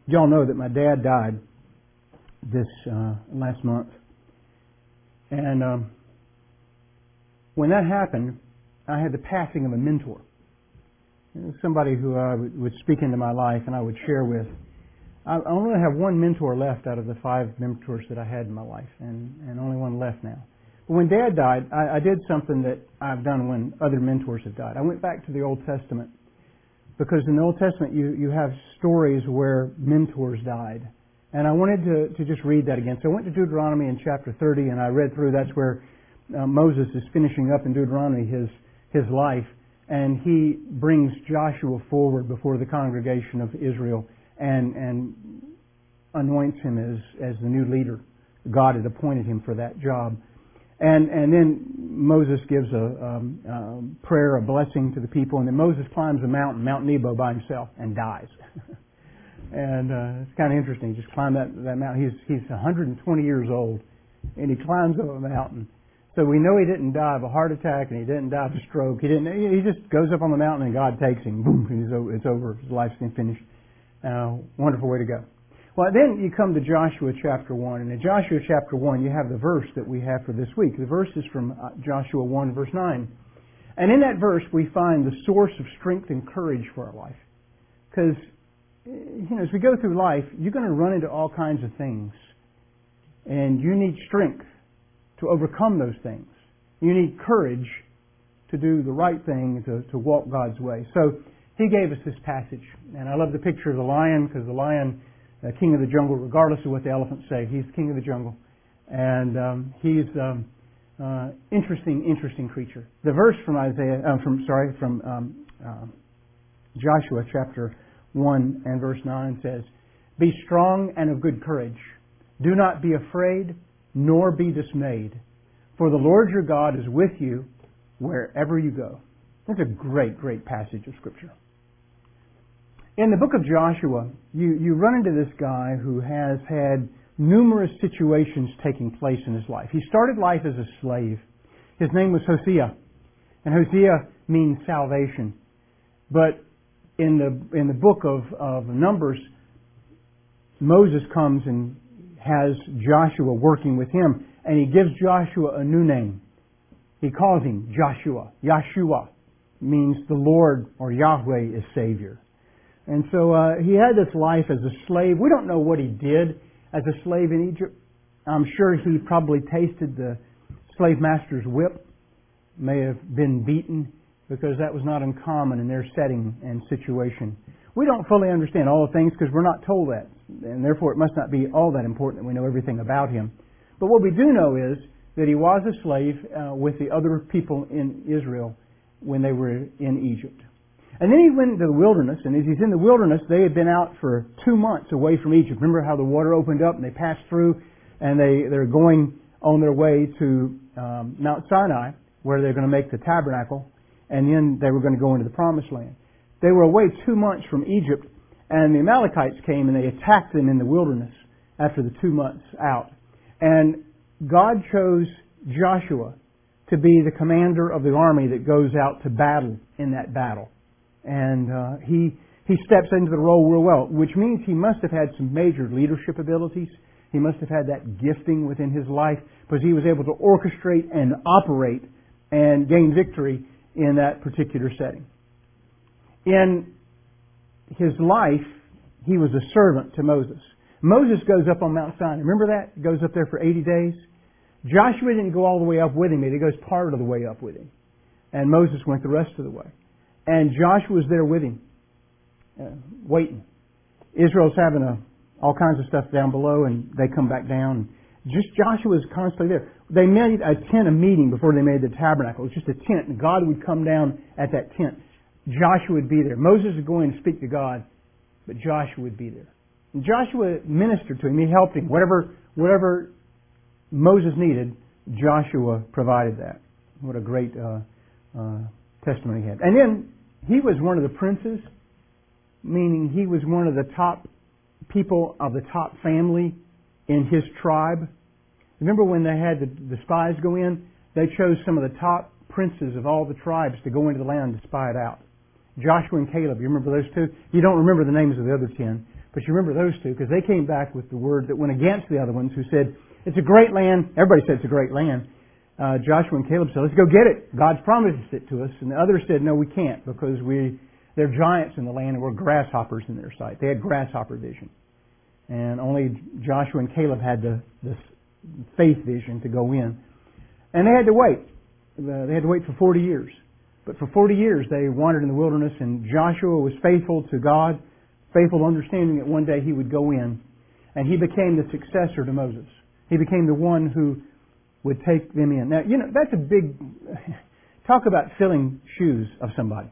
Y'all know that my dad died this last month. And when that happened, I had the passing of a mentor. Somebody who would speak into my life and I would share with. I only have one mentor left out of the 5 mentors that I had in my life, and only one left now. But when Dad died, I did something that I've done when other mentors have died. I went back to the Old Testament, because in the Old Testament you have stories where mentors died. And I wanted to just read that again. So I went to Deuteronomy in chapter 30, and I read through. That's where Moses is finishing up in Deuteronomy his life, and he brings Joshua forward before the congregation of Israel and anoints him as the new leader. God had appointed him for that job. And then Moses gives a prayer, a blessing to the people, and then Moses climbs a mountain, Mount Nebo, by himself and dies. And it's kind of interesting. He just climbed that mountain. He's 120 years old, and he climbs up a mountain. So we know he didn't die of a heart attack, and he didn't die of a stroke. He just goes up on the mountain, and God takes him. Boom! And it's over. His life's been finished. Wonderful way to go. Well, then you come to Joshua chapter 1. And in Joshua chapter 1, you have the verse that we have for this week. The verse is from Joshua 1, verse 9. And in that verse, we find the source of strength and courage for our life. Because, as we go through life, you're going to run into all kinds of things. And you need strength to overcome those things. You need courage to do the right thing, to walk God's way. So, he gave us this passage. And I love the picture of the lion, because the lion, king of the jungle, regardless of what the elephants say, he's king of the jungle. And he's interesting creature. The verse from Joshua chapter 1 and verse 9 says, "Be strong and of good courage. Do not be afraid, nor be dismayed. For the Lord your God is with you wherever you go." That's a great, great passage of Scripture. In the book of Joshua, you run into this guy who has had numerous situations taking place in his life. He started life as a slave. His name was Hosea. And Hosea means salvation. But in the book of Numbers, Moses comes and has Joshua working with him, and he gives Joshua a new name. He calls him Joshua. Yahshua means the Lord or Yahweh is Savior. And so he had this life as a slave. We don't know what he did as a slave in Egypt. I'm sure he probably tasted the slave master's whip, may have been beaten, because that was not uncommon in their setting and situation. We don't fully understand all the things because we're not told that, and therefore it must not be all that important that we know everything about him. But what we do know is that he was a slave with the other people in Israel when they were in Egypt. And then he went into the wilderness, and as he's in the wilderness, they had been out for 2 months away from Egypt. Remember how the water opened up and they passed through, and they're going on their way to Mount Sinai, where they're going to make the tabernacle, and then they were going to go into the Promised Land. They were away 2 months from Egypt, and the Amalekites came and they attacked them in the wilderness after the 2 months out. And God chose Joshua to be the commander of the army that goes out to battle in that battle. And he steps into the role real well, which means he must have had some major leadership abilities. He must have had that gifting within his life, because he was able to orchestrate and operate and gain victory in that particular setting. In his life, he was a servant to Moses. Moses goes up on Mount Sinai. Remember that? He goes up there for 80 days. Joshua didn't go all the way up with him. He goes part of the way up with him. And Moses went the rest of the way. And Joshua was there with him, waiting. Israel's having all kinds of stuff down below, and they come back down. Just Joshua was constantly there. They made a meeting before they made the tabernacle. It was just a tent, and God would come down at that tent. Joshua would be there. Moses would go in and speak to God, but Joshua would be there. And Joshua ministered to him. He helped him. Whatever Moses needed, Joshua provided that. What a great testimony he had. And then he was one of the princes, meaning he was one of the top people of the top family in his tribe. Remember when they had the spies go in? They chose some of the top princes of all the tribes to go into the land to spy it out. Joshua and Caleb, you remember those two? You don't remember the names of the other 10, But you remember those two because they came back with the word that went against the other ones who said, it's a great land. Everybody said it's a great land. Joshua and Caleb said, let's go get it. God's promised it to us. And the others said, no, we can't because they're giants in the land and we're grasshoppers in their sight. They had grasshopper vision. And only Joshua and Caleb had the faith vision to go in. And they had to wait. They had to wait for 40 years. But for 40 years they wandered in the wilderness, and Joshua was faithful to God, faithful to understanding that one day he would go in. And he became the successor to Moses. He became the one who would take them in. Now, that's a big... Talk about filling shoes of somebody.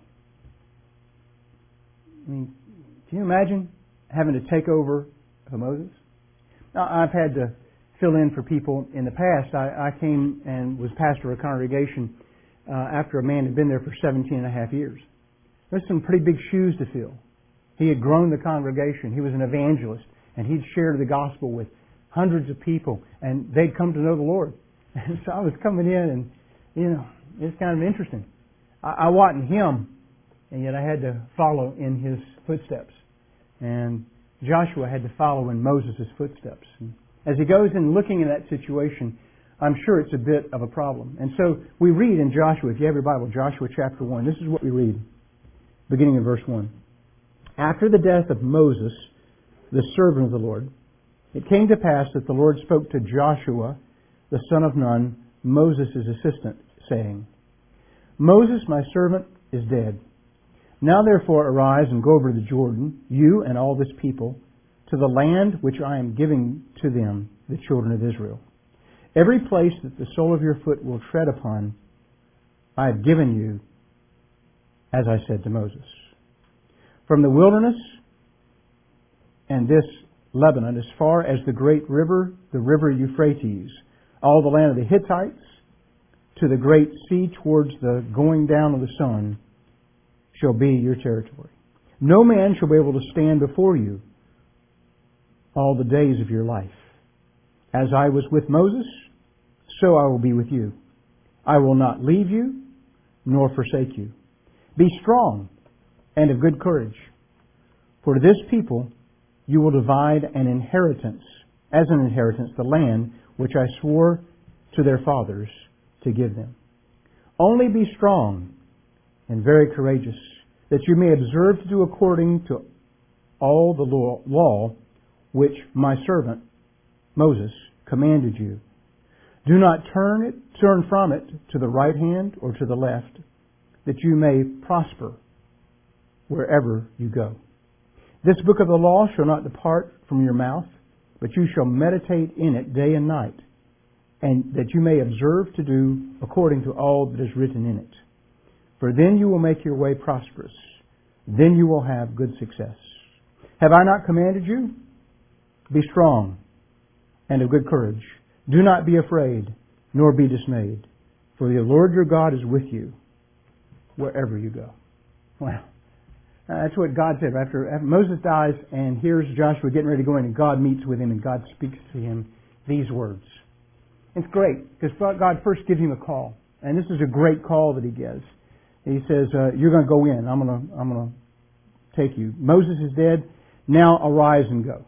I mean, can you imagine having to take over for Moses? Now, I've had to fill in for people in the past. I came and was pastor of a congregation after a man had been there for 17 and a half years. There's some pretty big shoes to fill. He had grown the congregation. He was an evangelist, and he'd shared the gospel with hundreds of people, and they'd come to know the Lord. And so I was coming in, and, it's kind of interesting. I wasn't him, and yet I had to follow in his footsteps. And Joshua had to follow in Moses' footsteps. And as he goes in looking at that situation, I'm sure it's a bit of a problem. And so we read in Joshua, if you have your Bible, Joshua chapter 1, this is what we read, beginning in verse 1. After the death of Moses, the servant of the Lord, it came to pass that the Lord spoke to Joshua, the son of Nun, Moses' assistant, saying, Moses, my servant, is dead. Now therefore arise and go over the Jordan, you and all this people, to the land which I am giving to them, the children of Israel. Every place that the sole of your foot will tread upon, I have given you, as I said to Moses. From the wilderness and this Lebanon, as far as the great river, the river Euphrates, all the land of the Hittites, to the great sea towards the going down of the sun, shall be your territory. No man shall be able to stand before you all the days of your life. As I was with Moses, so I will be with you. I will not leave you, nor forsake you. Be strong and of good courage. For to this people you will divide an inheritance, as an inheritance, the land which I swore to their fathers to give them. Only be strong and very courageous, that you may observe to do according to all the law which my servant Moses commanded you. Do not turn from it to the right hand or to the left, that you may prosper wherever you go. This book of the law shall not depart from your mouth, but you shall meditate in it day and night, and that you may observe to do according to all that is written in it. For then you will make your way prosperous. Then you will have good success. Have I not commanded you? Be strong and of good courage. Do not be afraid, nor be dismayed, for the Lord your God is with you wherever you go. Wow. That's what God said. After Moses dies, and here's Joshua getting ready to go in, and God meets with him, and God speaks to him these words. It's great, because God first gives him a call. And this is a great call that he gives. He says, you're going to go in. I'm going to take you. Moses is dead. Now arise and go.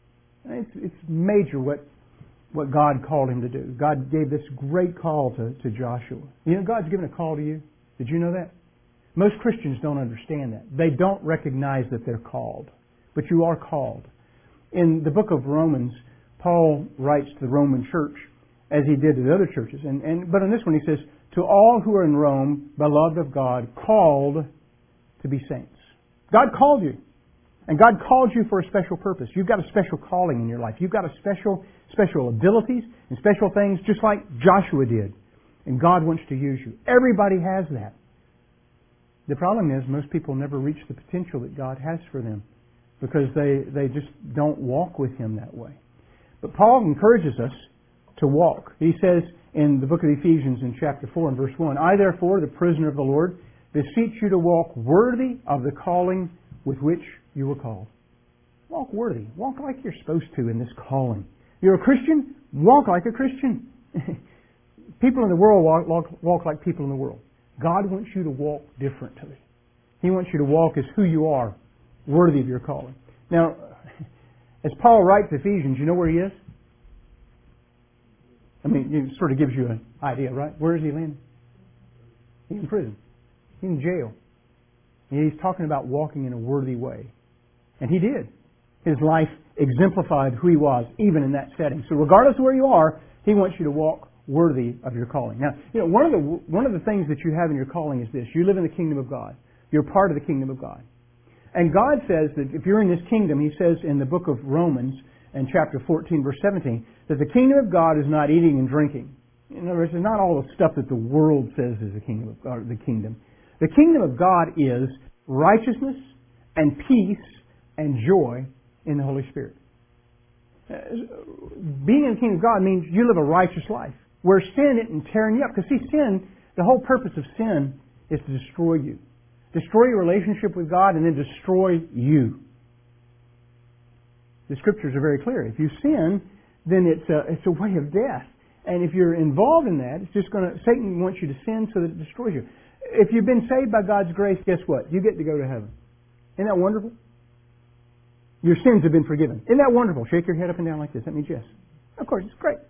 It's major what God called him to do. God gave this great call to Joshua. You know, God's given a call to you. Did you know that? Most Christians don't understand that. They don't recognize that they're called. But you are called. In the book of Romans, Paul writes to the Roman church, as he did to the other churches. But in this one he says, to all who are in Rome, beloved of God, called to be saints. God called you. And God called you for a special purpose. You've got a special calling in your life. You've got a special abilities and special things just like Joshua did. And God wants to use you. Everybody has that. The problem is most people never reach the potential that God has for them because they just don't walk with Him that way. But Paul encourages us to walk. He says in the book of Ephesians in chapter 4 and verse 1, I therefore, the prisoner of the Lord, beseech you to walk worthy of the calling with which you were called. Walk worthy. Walk like you're supposed to in this calling. You're a Christian? Walk like a Christian. People in the world walk like people in the world. God wants you to walk differently. He wants you to walk as who you are, worthy of your calling. Now, As Paul writes Ephesians, you know where he is? I mean, it sort of gives you an idea, right? Where is he landing? He's in prison. He's in jail. And he's talking about walking in a worthy way. And he did. His life exemplified who he was, even in that setting. So regardless of where you are, he wants you to walk worthy of your calling. Now, one of the things that you have in your calling is this. You live in the kingdom of God. You're part of the kingdom of God. And God says that if you're in this kingdom, He says in the book of Romans, in chapter 14, verse 17, that the kingdom of God is not eating and drinking. In other words, it's not all the stuff that the world says is the kingdom. The kingdom of God is righteousness and peace and joy in the Holy Spirit. Being in the kingdom of God means you live a righteous life, where sin isn't tearing you up. Because see, sin, the whole purpose of sin is to destroy you. Destroy your relationship with God and then destroy you. The Scriptures are very clear. If you sin, then it's a way of death. And if you're involved in that, Satan wants you to sin so that it destroys you. If you've been saved by God's grace, guess what? You get to go to heaven. Isn't that wonderful? Your sins have been forgiven. Isn't that wonderful? Shake your head up and down like this. That means yes. Of course, it's great.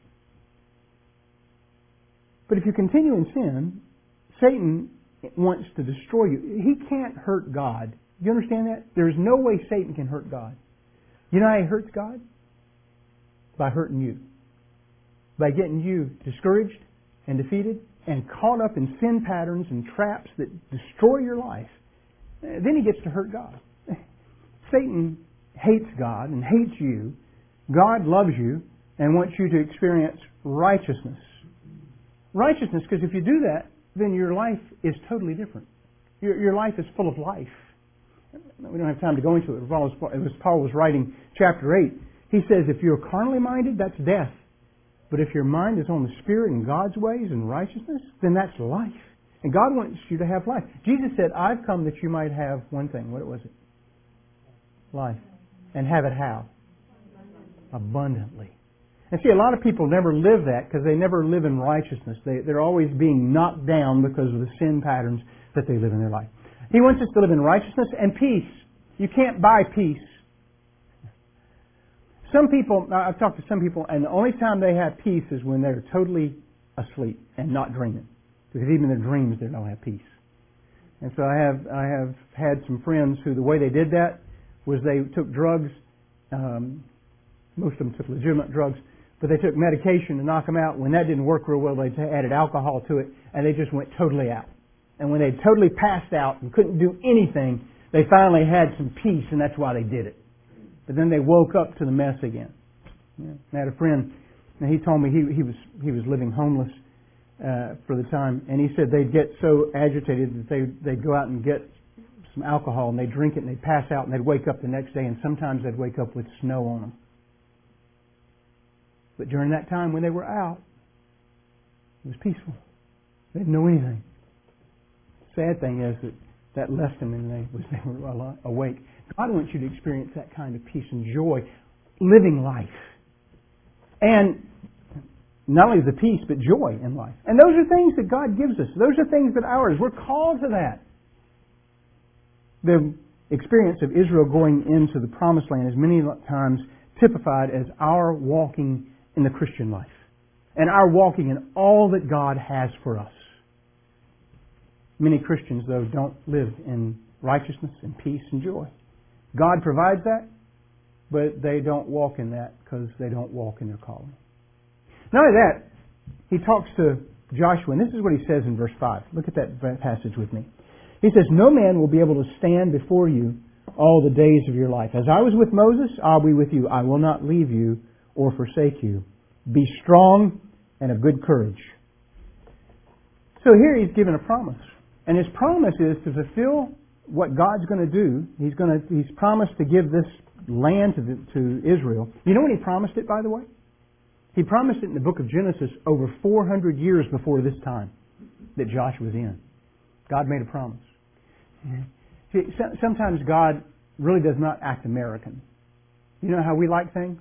But if you continue in sin, Satan wants to destroy you. He can't hurt God. Do you understand that? There's no way Satan can hurt God. You know how he hurts God? By hurting you. By getting you discouraged and defeated and caught up in sin patterns and traps that destroy your life. Then he gets to hurt God. Satan hates God and hates you. God loves you and wants you to experience righteousness. Righteousness, because if you do that, then your life is totally different. Your life is full of life. We don't have time to go into it. As Paul was writing chapter 8, he says, if you're carnally minded, that's death. But if your mind is on the Spirit and God's ways and righteousness, then that's life. And God wants you to have life. Jesus said, I've come that you might have one thing. What was it? Life. And have it how? Abundantly. And see, a lot of people never live that because they never live in righteousness. They're always being knocked down because of the sin patterns that they live in their life. He wants us to live in righteousness and peace. You can't buy peace. I've talked to some people, and the only time they have peace is when they're totally asleep and not dreaming. Because even in their dreams, they don't have peace. And so I have had some friends who the way they did that was they took drugs. Most of them took legitimate drugs, but they took medication to knock them out. When that didn't work real well, they added alcohol to it, and they just went totally out. And when they totally passed out and couldn't do anything, they finally had some peace, and that's why they did it. But then they woke up to the mess again. I had a friend, and he told me he was living homeless for the time, and he said they'd get so agitated that they'd go out and get some alcohol, and they'd drink it, and they'd pass out, and they'd wake up the next day, and sometimes they'd wake up with snow on them. But during that time when they were out, it was peaceful. They didn't know anything. Sad thing is that left them and they were awake. God wants you to experience that kind of peace and joy, living life. And not only the peace, but joy in life. And those are things that God gives us. Those are things that are ours. We're called to that. The experience of Israel going into the Promised Land is many times typified as our walking in the Christian life. And our walking in all that God has for us. Many Christians, though, don't live in righteousness and peace and joy. God provides that, but they don't walk in that because they don't walk in their calling. Not only that, he talks to Joshua, and this is what he says in verse 5. Look at that passage with me. He says, no man will be able to stand before you all the days of your life. As I was with Moses, I'll be with you. I will not leave you or forsake you. Be strong and of good courage. So here he's given a promise. And his promise is to fulfill what God's going to do. He's promised to give this land to Israel. You know when he promised it, by the way? He promised it in the book of Genesis over 400 years before this time that Joshua was in. God made a promise. See, sometimes God really does not act American. You know how we like things?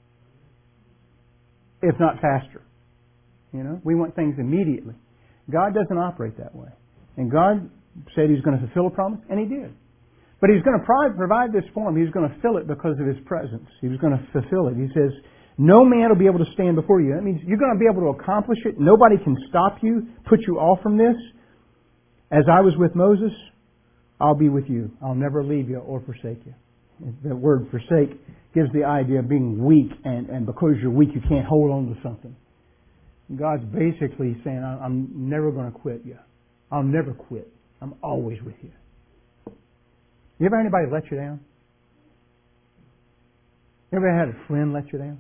If not faster. We want things immediately. God doesn't operate that way. And God said He was going to fulfill a promise, and He did. But He's going to provide this for him. He's going to fill it because of His presence. He was going to fulfill it. He says, no man will be able to stand before you. That means you're going to be able to accomplish it. Nobody can stop you, put you off from this. As I was with Moses, I'll be with you. I'll never leave you or forsake you. The word forsake gives the idea of being weak, and because you're weak, you can't hold on to something. God's basically saying, I'm never going to quit you. I'll never quit. I'm always with you. You ever had anybody let you down? You ever had a friend let you down?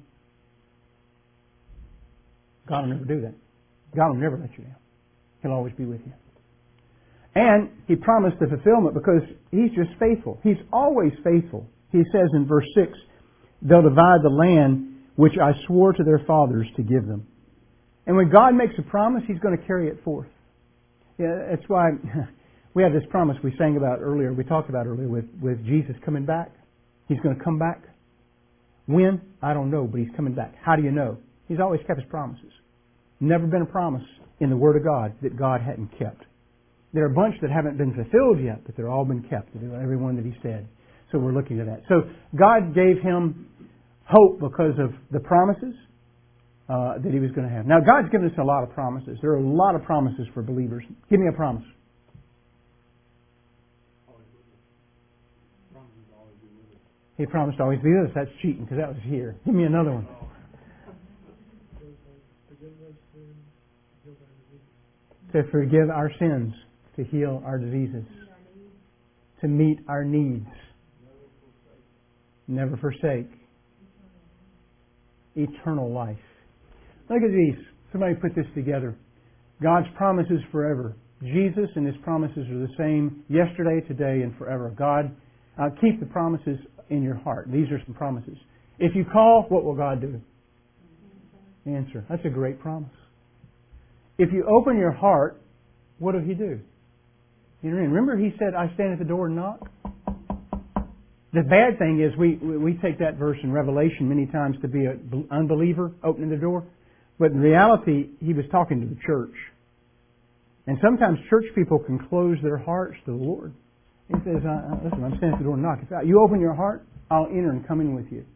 God will never do that. God will never let you down. He'll always be with you. And He promised the fulfillment because He's just faithful. He's always faithful. He says in verse 6, they'll divide the land which I swore to their fathers to give them. And when God makes a promise, He's going to carry it forth. Yeah, that's why we have this promise we sang about earlier, we talked about earlier with Jesus coming back. He's going to come back. When? I don't know, but He's coming back. How do you know? He's always kept His promises. Never been a promise in the Word of God that God hadn't kept. There are a bunch that haven't been fulfilled yet, but they're all been kept. Every one that He said. So we're looking at that. So God gave him hope because of the promises that he was going to have. Now God's given us a lot of promises. There are a lot of promises for believers. Give me a promise. He promised to always be with us. That's cheating because that was here. Give me another one. To forgive our sins, to heal our diseases, to meet our needs, never forsake, eternal life. Look at these. Somebody put this together. God's promises forever. Jesus and His promises are the same yesterday, today, and forever. God, keep the promises in your heart. These are some promises. If you call, what will God do? Answer. That's a great promise. If you open your heart, what will He do? Remember He said, I stand at the door and knock? The bad thing is we take that verse in Revelation many times to be an unbeliever opening the door. But in reality, He was talking to the church. And sometimes church people can close their hearts to the Lord. He says, listen, I'm standing at the door and knock. If you open your heart, I'll enter and come in with you.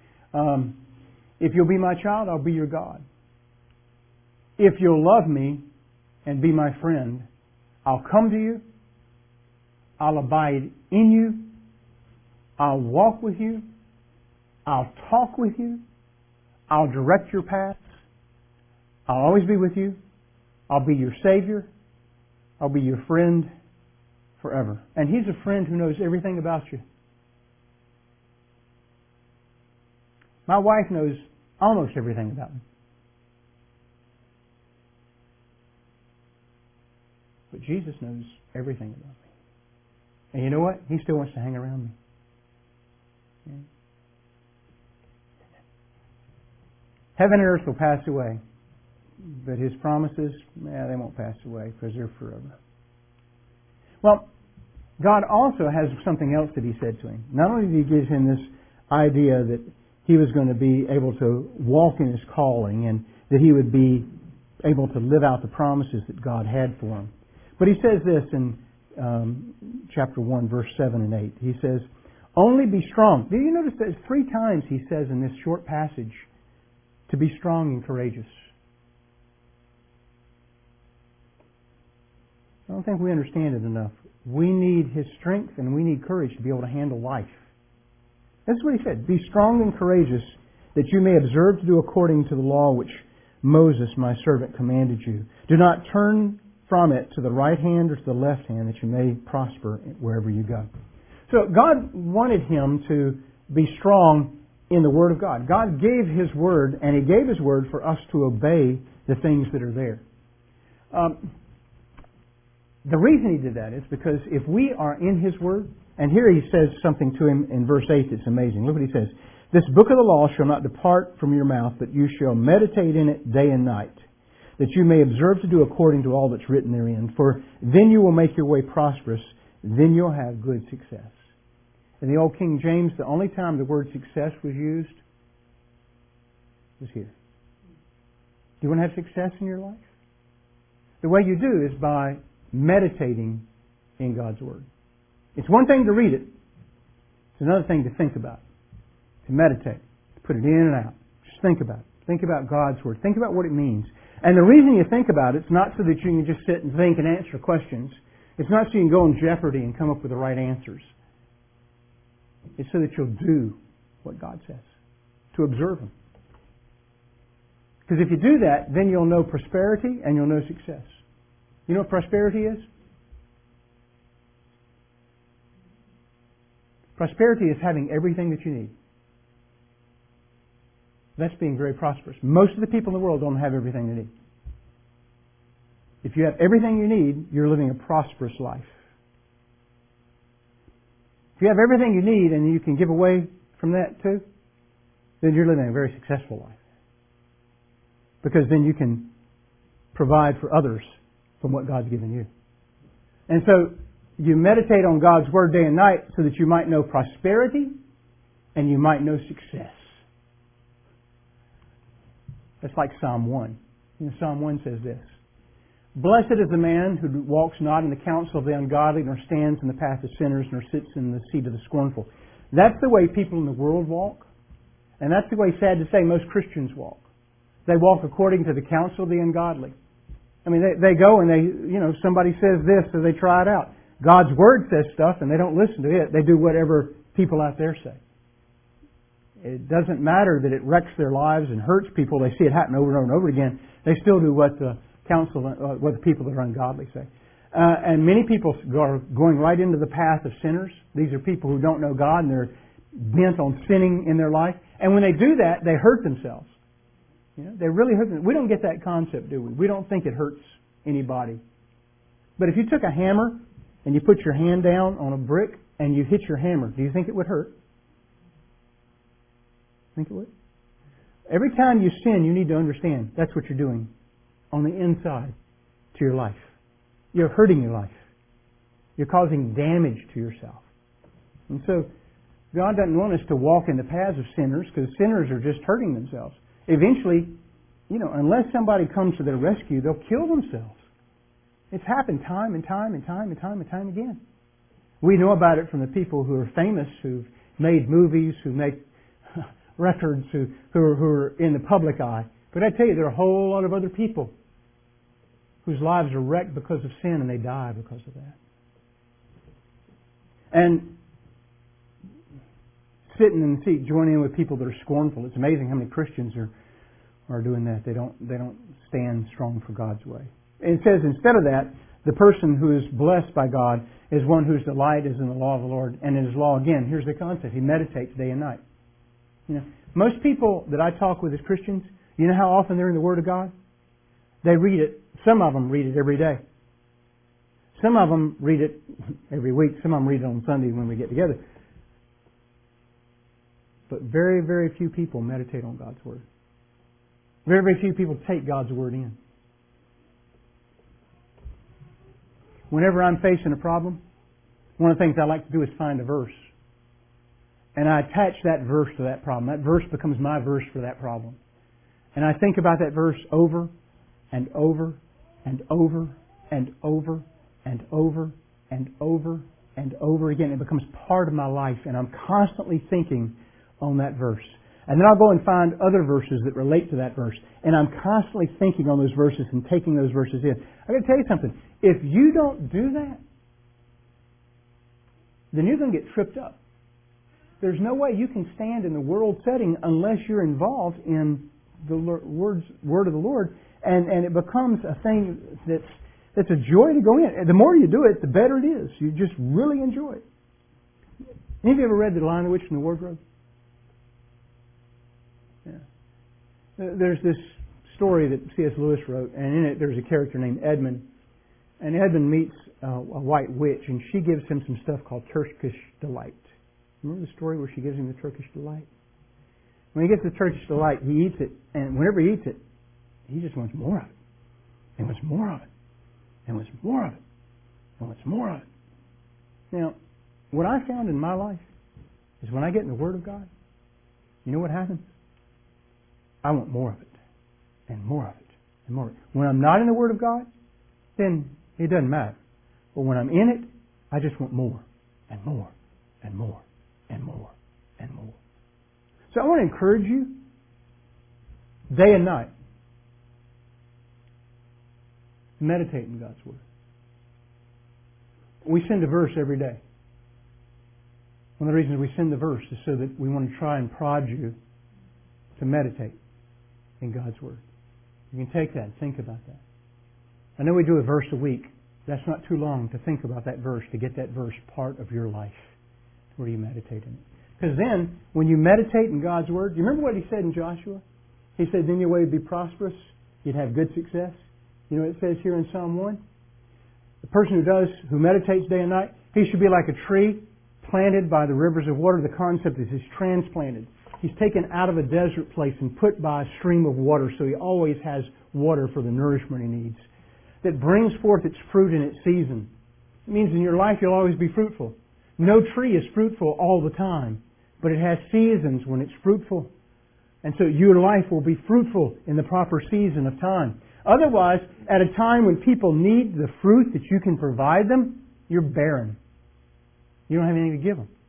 If you'll be my child, I'll be your God. If you'll love me and be my friend, I'll come to you. I'll abide in you. I'll walk with you. I'll talk with you. I'll direct your paths. I'll always be with you. I'll be your Savior. I'll be your friend forever. And He's a friend who knows everything about you. My wife knows almost everything about me. But Jesus knows everything about me. And you know what? He still wants to hang around me. Okay? Heaven and earth will pass away. But His promises, they won't pass away because they're forever. Well, God also has something else that He said to him. Not only did He give him this idea that he was going to be able to walk in his calling and that he would be able to live out the promises that God had for him. But He says this in chapter 1, verse 7 and 8. He says, only be strong. Do you notice that 3 times He says in this short passage to be strong and courageous? I don't think we understand it enough. We need His strength and we need courage to be able to handle life. That's what He said. Be strong and courageous that you may observe to do according to the law which Moses, my servant, commanded you. Do not turn from it to the right hand or to the left hand that you may prosper wherever you go. So God wanted him to be strong in the Word of God. God gave His Word, and He gave His Word for us to obey the things that are there. The reason He did that is because if we are in His Word, and here He says something to him in verse 8 that's amazing. Look what He says. This book of the law shall not depart from your mouth, but you shall meditate in it day and night, that you may observe to do according to all that's written therein. For then you will make your way prosperous, then you'll have good success. In the old King James, the only time the word success was used was here. Do you want to have success in your life? The way you do is by meditating in God's Word. It's one thing to read it. It's another thing to think about, to meditate, to put it in and out. Just think about it. Think about God's Word. Think about what it means. And the reason you think about it is not so that you can just sit and think and answer questions. It's not so you can go in jeopardy and come up with the right answers. It's so that you'll do what God says, to observe Him. Because if you do that, then you'll know prosperity and you'll know success. You know what prosperity is? Prosperity is having everything that you need. That's being very prosperous. Most of the people in the world don't have everything they need. If you have everything you need, you're living a prosperous life. If you have everything you need and you can give away from that too, then you're living a very successful life. Because then you can provide for others from what God's given you. And so you meditate on God's Word day and night so that you might know prosperity and you might know success. That's like Psalm 1. Psalm 1 says this: Blessed is the man who walks not in the counsel of the ungodly, nor stands in the path of sinners, nor sits in the seat of the scornful. That's the way people in the world walk. And that's the way, sad to say, most Christians walk. They walk according to the counsel of the ungodly. I mean, they go and somebody says this, so they try it out. God's Word says stuff and they don't listen to it. They do whatever people out there say. It doesn't matter that it wrecks their lives and hurts people. They see it happen over and over and over again. They still do what the people that are ungodly say. And many people are going right into the path of sinners. These are people who don't know God and they're bent on sinning in their life. And when they do that, they hurt themselves. They really hurt themselves. We don't get that concept, do we? We don't think it hurts anybody. But if you took a hammer and you put your hand down on a brick and you hit your hammer, do you think it would hurt? Think it would? Every time you sin, you need to understand that's what you're doing on the inside to your life. You're hurting your life. You're causing damage to yourself. And so God doesn't want us to walk in the paths of sinners, because sinners are just hurting themselves. Eventually, unless somebody comes to their rescue, they'll kill themselves. It's happened time and time and time and time and time again. We know about it from the people who are famous, who've made movies, who make records, who are in the public eye. But I tell you, there are a whole lot of other people whose lives are wrecked because of sin and they die because of that. And sitting in the seat, joining in with people that are scornful. It's amazing how many Christians are doing that. They don't stand strong for God's way. And it says instead of that, the person who is blessed by God is one whose delight is in the law of the Lord. And in His law, again, here's the concept. He meditates day and night. Most people that I talk with as Christians, you know how often they're in the Word of God? They read it. Some of them read it every day. Some of them read it every week. Some of them read it on Sunday when we get together. But very, very few people meditate on God's Word. Very, very few people take God's Word in. Whenever I'm facing a problem, one of the things I like to do is find a verse. And I attach that verse to that problem. That verse becomes my verse for that problem. And I think about that verse over and over and over and over and over and over and over again. It becomes part of my life, and I'm constantly thinking on that verse. And then I'll go and find other verses that relate to that verse. And I'm constantly thinking on those verses and taking those verses in. I've got to tell you something. If you don't do that, then you're going to get tripped up. There's no way you can stand in the world setting unless you're involved in the Word of the Lord. And it becomes a thing that's a joy to go in. The more you do it, the better it is. You just really enjoy it. Any of you ever read The Lion, the Witch, and the Wardrobe? Yeah. There's this story that C.S. Lewis wrote, and in it there's a character named Edmund. And Edmund meets a white witch, and she gives him some stuff called Turkish Delight. Remember the story where she gives him the Turkish Delight? When he gets the Turkish Delight, he eats it, and whenever he eats it, he just wants more of it. And wants more of it. And wants more of it. And wants more of it. Now, what I found in my life is when I get in the Word of God, you know what happens? I want more of it. And more of it. And more of it. When I'm not in the Word of God, then it doesn't matter. But when I'm in it, I just want more. and more and more and more and more. So I want to encourage you, day and night, meditate in God's Word. We send a verse every day. One of the reasons we send the verse is so that we want to try and prod you to meditate in God's Word. You can take that and think about that. I know we do a verse a week. That's not too long to think about that verse, to get that verse part of your life, where you meditate in it. Because then, when you meditate in God's Word, you remember what He said in Joshua? He said, then your way would be prosperous, you'd have good success. You know what it says here in Psalm 1? The person who meditates day and night, he should be like a tree planted by the rivers of water. The concept is he's transplanted. He's taken out of a desert place and put by a stream of water, so he always has water for the nourishment he needs. That brings forth its fruit in its season. It means in your life you'll always be fruitful. No tree is fruitful all the time, but it has seasons when it's fruitful. And so your life will be fruitful in the proper season of time. Otherwise, at a time when people need the fruit that you can provide them, you're barren. You don't have anything to give them.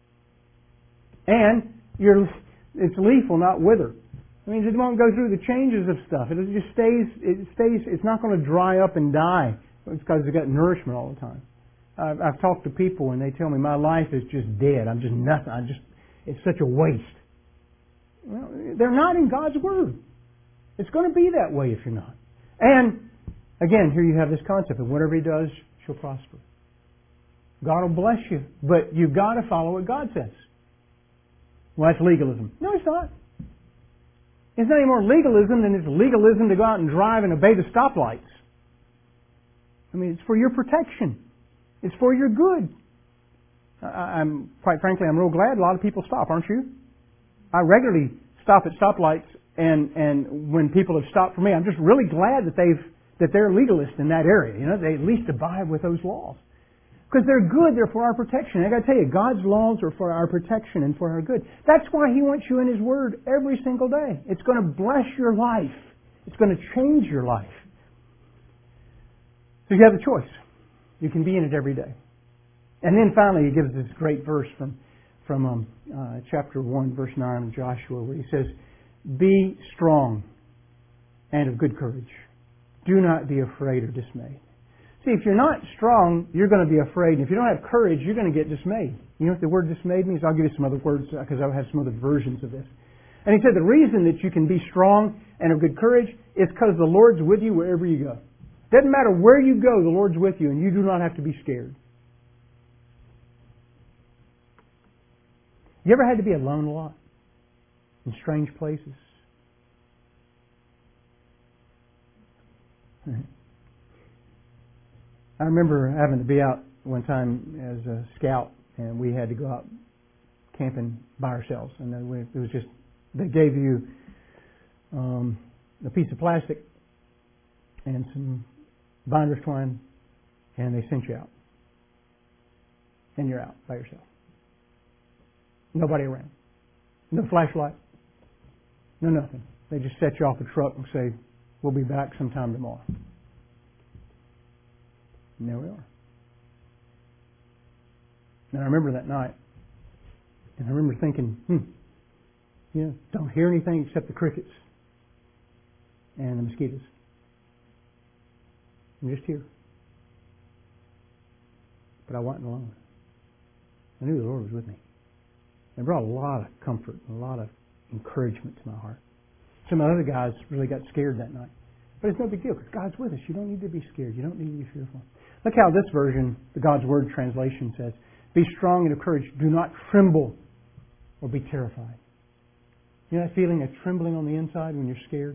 And its leaf will not wither. It means it won't go through the changes of stuff. It just stays, it's not going to dry up and die. It's because it's got nourishment all the time. I've talked to people and they tell me my life is just dead. I'm just nothing. It's such a waste. Well, they're not in God's Word. It's going to be that way if you're not. And, again, here you have this concept of whatever He does, shall prosper. God will bless you, but you've got to follow what God says. Well, that's legalism. No, it's not. It's not any more legalism than it's legalism to go out and drive and obey the stoplights. I mean, it's for your protection. It's for your good. Quite frankly, I'm real glad a lot of people stop, aren't you? I regularly stop at stoplights, and when people have stopped for me, I'm just really glad that they're legalists in that area. You know, they at least abide with those laws. Because they're good, they're for our protection. I got to tell you, God's laws are for our protection and for our good. That's why He wants you in His Word every single day. It's going to bless your life. It's going to change your life. So you have a choice. You can be in it every day. And then finally, He gives this great verse from chapter 1, verse 9 of Joshua, where He says, be strong and of good courage. Do not be afraid or dismayed. See, if you're not strong, you're going to be afraid. And if you don't have courage, you're going to get dismayed. You know what the word dismayed means? I'll give you some other words because I have some other versions of this. And he said the reason that you can be strong and of good courage is because the Lord's with you wherever you go. Doesn't matter where you go, the Lord's with you, and you do not have to be scared. You ever had to be alone a lot? In strange places? I remember having to be out one time as a scout, and we had to go out camping by ourselves. And it was just, they gave you a piece of plastic and some binder's twine, and they sent you out. And you're out by yourself. Nobody around. No flashlight. No nothing. They just set you off the truck and say, we'll be back sometime tomorrow. And there we are. And I remember that night. And I remember thinking, don't hear anything except the crickets and the mosquitoes. I'm just here. But I wasn't alone. I knew the Lord was with me. It brought a lot of comfort and a lot of encouragement to my heart. Some other guys really got scared that night. But it's no big deal because God's with us. You don't need to be scared. You don't need to be fearful. Look how this version, the God's Word translation says, be strong and of courage. Do not tremble or be terrified. You know that feeling of trembling on the inside when you're scared?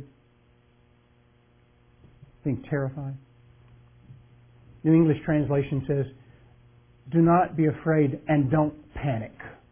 Being terrified? New English translation says, do not be afraid and don't panic.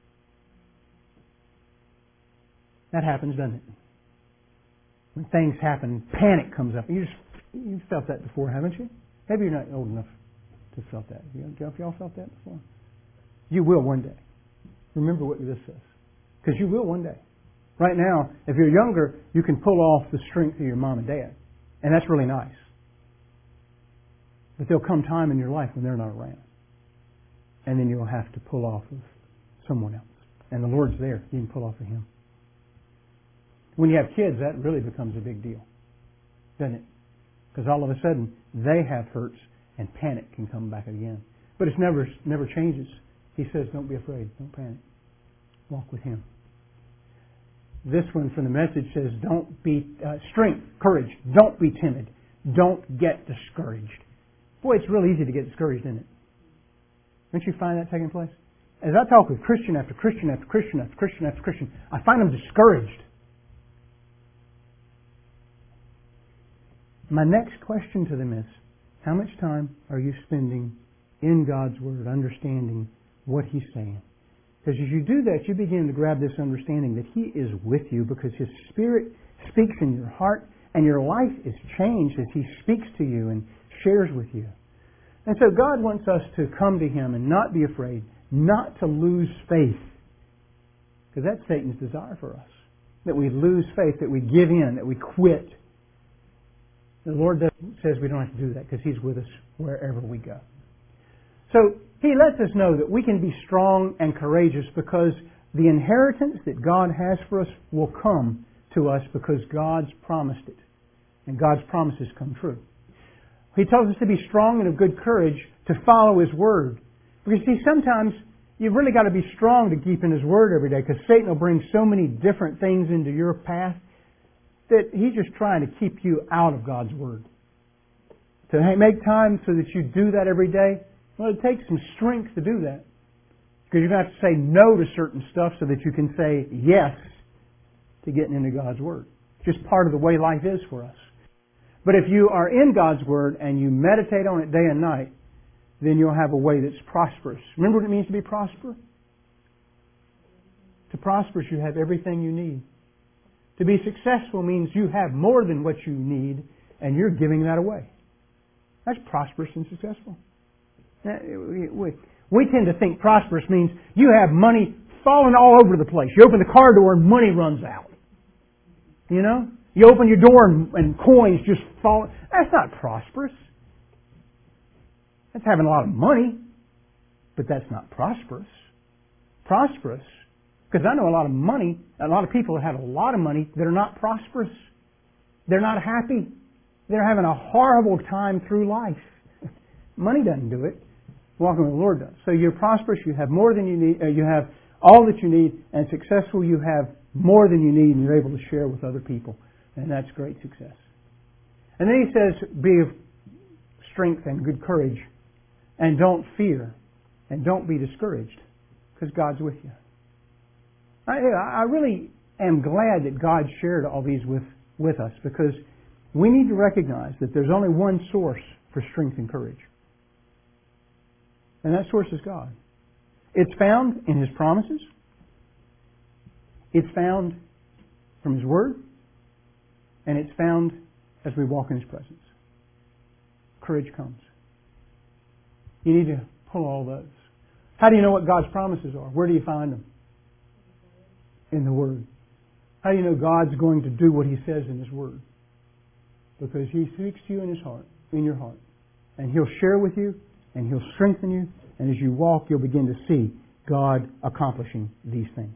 That happens, doesn't it? When things happen, panic comes up. You've felt that before, haven't you? Maybe you're not old enough to have felt that. Have y'all felt that before? You will one day. Remember what this says. Because you will one day. Right now, if you're younger, you can pull off the strength of your mom and dad. And that's really nice. But there'll come time in your life when they're not around. and then you'll have to pull off of someone else. And the Lord's there. You can pull off of Him. When you have kids, that really becomes a big deal, doesn't it? Because all of a sudden, they have hurts, and panic can come back again. But it never changes. He says, don't be afraid. Don't panic. Walk with Him. This one from the Message says, don't be, strength, courage. Don't be timid. Don't get discouraged. Boy, it's real easy to get discouraged, isn't it? Don't you find that taking place? As I talk with Christian after Christian after Christian after Christian after Christian, I find them discouraged. My next question to them is, how much time are you spending in God's Word, understanding what He's saying? Because as you do that, you begin to grab this understanding that He is with you because His Spirit speaks in your heart and your life is changed as He speaks to you and shares with you. And so God wants us to come to Him and not be afraid, not to lose faith. Because that's Satan's desire for us. That we lose faith, that we give in, that we quit. The Lord says we don't have to do that because He's with us wherever we go. So He lets us know that we can be strong and courageous because the inheritance that God has for us will come to us because God's promised it. And God's promises come true. He tells us to be strong and of good courage to follow His Word. Because see, sometimes you've really got to be strong to keep in His Word every day because Satan will bring so many different things into your path that he's just trying to keep you out of God's Word. To make time so that you do that every day, well, it takes some strength to do that. Because you're going to have to say no to certain stuff so that you can say yes to getting into God's Word. It's just part of the way life is for us. But if you are in God's Word and you meditate on it day and night, then you'll have a way that's prosperous. Remember what it means to be prosperous? To prosper, you have everything you need. To be successful means you have more than what you need and you're giving that away. That's prosperous and successful. We tend to think prosperous means you have money falling all over the place. You open the car door and money runs out. You know? You open your door and coins just fall. That's not prosperous. That's having a lot of money. But that's not prosperous. Prosperous, because I know a lot of people that have a lot of money that are not prosperous. They're not happy. They're having a horrible time through life. Money doesn't do it. Walking with the Lord does. So you're prosperous, you have more than you need, you have all that you need, and successful, you have more than you need, and you're able to share with other people. And that's great success. And then He says, be of strength and good courage, and don't fear, and don't be discouraged, because God's with you. I really am glad that God shared all these with us, because we need to recognize that there's only one source for strength and courage. And that source is God. It's found in His promises. It's found from His Word. And it's found as we walk in His presence. Courage comes. You need to pull all those. How do you know what God's promises are? Where do you find them? In the Word. How do you know God's going to do what He says in His Word? Because He speaks to you in His heart, in your heart. And He'll share with you, and He'll strengthen you, and as you walk, you'll begin to see God accomplishing these things.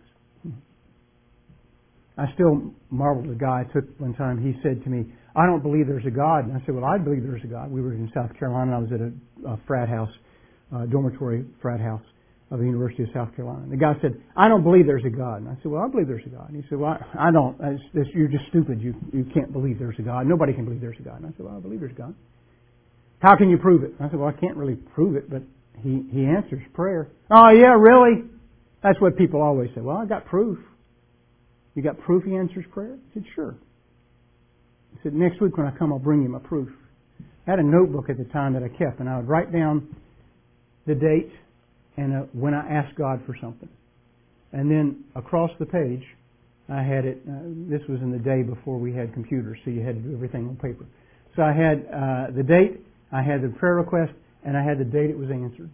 I still marvel at a guy I took one time. He said to me, I don't believe there's a God. And I said, well, I believe there's a God. We were in South Carolina. I was at a frat house, dormitory frat house of the University of South Carolina. The guy said, I don't believe there's a God. And I said, well, I believe there's a God. And he said, well, I don't. You're just stupid. You can't believe there's a God. Nobody can believe there's a God. And I said, well, I believe there's a God. How can you prove it? And I said, well, I can't really prove it, but He answers prayer. Oh, yeah, really? That's what people always say. Well, I got proof. You got proof He answers prayer? I said, sure. He said, next week when I come, I'll bring you my proof. I had a notebook at the time that I kept, and I would write down the date and when I asked God for something. And then across the page, I had it, this was in the day before we had computers, so you had to do everything on paper. So I had the date, I had the prayer request, and I had the date it was answered.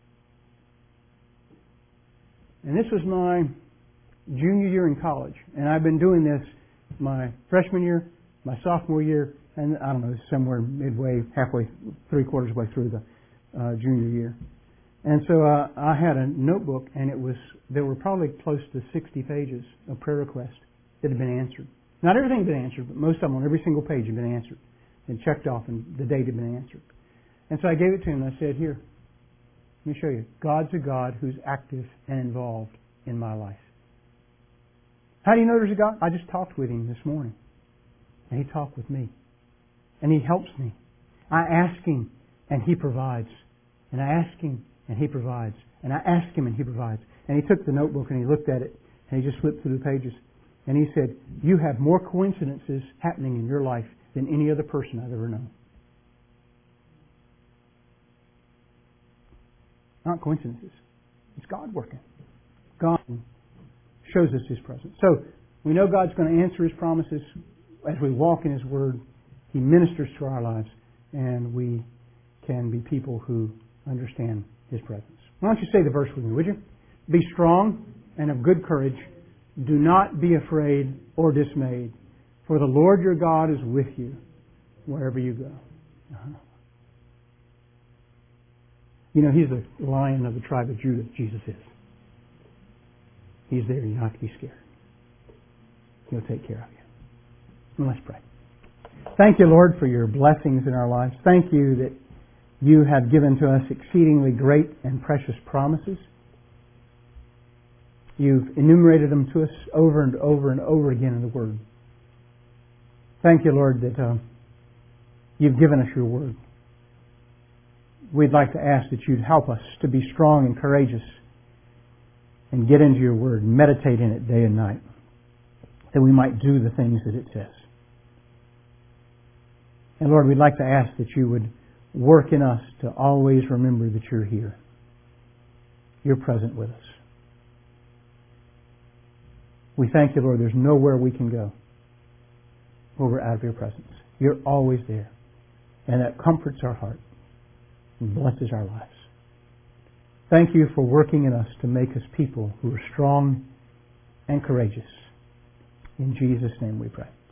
And this was my junior year in college. And I've been doing this my freshman year, my sophomore year, and I don't know, somewhere midway, halfway, 3/4 way through the junior year. And so I had a notebook, and there were probably close to 60 pages of prayer requests that had been answered. Not everything had been answered, but most of them on every single page had been answered and checked off, and the date had been answered. And so I gave it to him, and I said, here, let me show you. God's a God who's active and involved in my life. How do you know there's a God? I just talked with him this morning, and he talked with me, and he helps me. I ask him, and he provides. And I ask him, and he provides. And I ask him, and he provides. And he took the notebook, and he looked at it, and he just flipped through the pages. And he said, you have more coincidences happening in your life than any other person I've ever known. Not coincidences. It's God working. God shows us His presence. So, we know God's going to answer His promises as we walk in His Word. He ministers to our lives, and we can be people who understand His presence. Why don't you say the verse with me, would you? Be strong and of good courage. Do not be afraid or dismayed, for the Lord your God is with you wherever you go. You know, He's the Lion of the tribe of Judah, Jesus is. He's there. You don't have to be scared. He'll take care of you. Well, let's pray. Thank you, Lord, for your blessings in our lives. Thank you that you have given to us exceedingly great and precious promises. You've enumerated them to us over and over and over again in the Word. Thank you, Lord, that you've given us your Word. We'd like to ask that you'd help us to be strong and courageous and get into your Word and meditate in it day and night, that we might do the things that it says. And Lord, we'd like to ask that you would work in us to always remember that you're here. You're present with us. We thank you, Lord, there's nowhere we can go where we're out of your presence. You're always there. And that comforts our heart and blesses our lives. Thank you for working in us to make us people who are strong and courageous. In Jesus' name we pray.